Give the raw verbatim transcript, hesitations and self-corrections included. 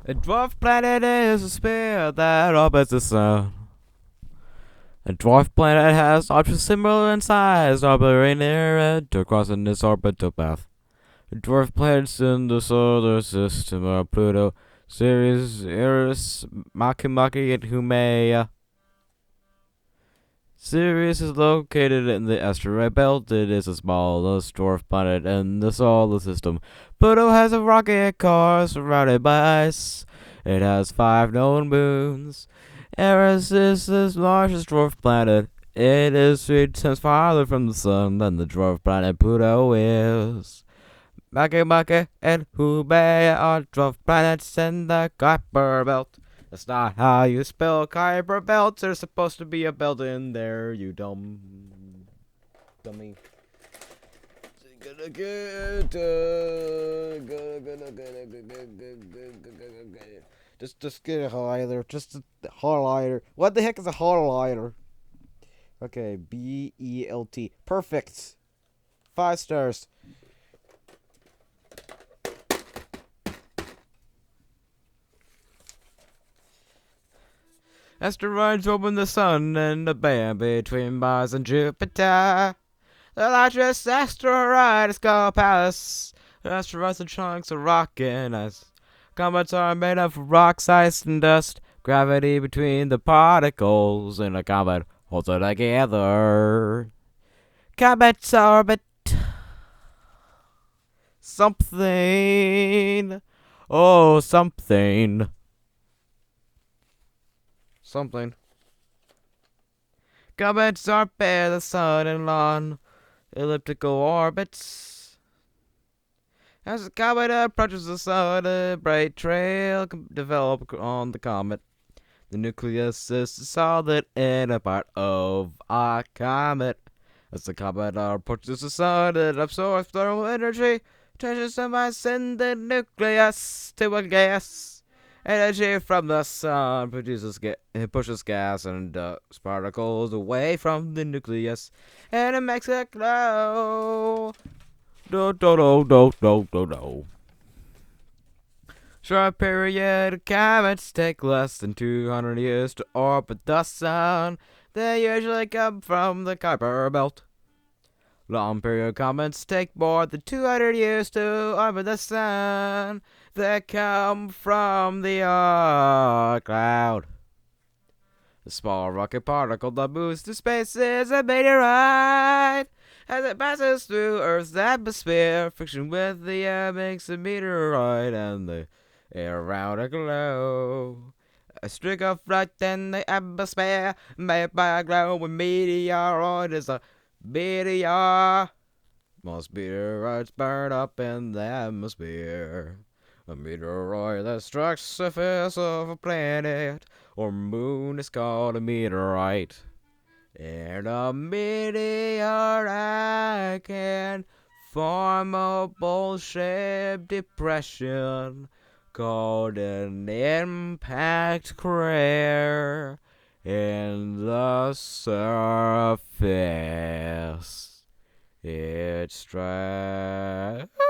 A dwarf planet is a sphere that orbits the sun. A dwarf planet has objects similar in size, orbiting near it to cross in its orbital path. The dwarf planets in the solar system are Pluto, Ceres, Eris, Makemake, and Haumea. Ceres is located in the asteroid belt. It is the smallest dwarf planet in the solar system. Pluto has a rocket core surrounded by ice. It has five known moons. Eris is the largest dwarf planet. It is three times farther from the sun than the dwarf planet Pluto is. Makemake and Haumea are dwarf planets in the Kuiper belt. That's not how you spell Kuiper belt. There's supposed to be a belt in there, you dumb dummy. Gonna get, uh, gonna, gonna, gonna, gonna, gonna, gonna, just, just get a highlighter. Just a highlighter. What the heck is a highlighter? Okay, B E L T. Perfect. Five stars. Asteroids orbit the sun and the band between Mars and Jupiter. The largest asteroid is called Pallas. Asteroids are chunks of rock and ice. Comets are made of rocks, ice, and dust. Gravity between the particles in a comet holds it together. Comets orbit something. Oh, something. Something. Comets orbit the sun in long elliptical orbits. As the comet approaches the sun, a bright trail can develop on the comet. The nucleus is the solid inner part of a comet. As the comet approaches the sun, it absorbs thermal energy, changes the mass in the nucleus to a gas. Energy from the sun produces ga- it pushes gas and dust particles away from the nucleus, and it makes it glow. Do do do do do do do. Short period comets take less than two hundred years to orbit the sun. They usually come from the Kuiper belt. Long period comets take more than two hundred years to orbit the sun. They come from the Oort cloud. The small rocket particle that moves through space is a meteorite. As it passes through Earth's atmosphere, friction with the air makes a meteorite, and the air around it glow. A streak of light in the atmosphere made by a glowing meteoroid is a meteor. Most meteorites burn up in the atmosphere. A meteoroid that strikes the surface of a planet or moon is called a meteorite. And a meteorite can form a bowl-shaped depression called an impact crater in the surface. It strikes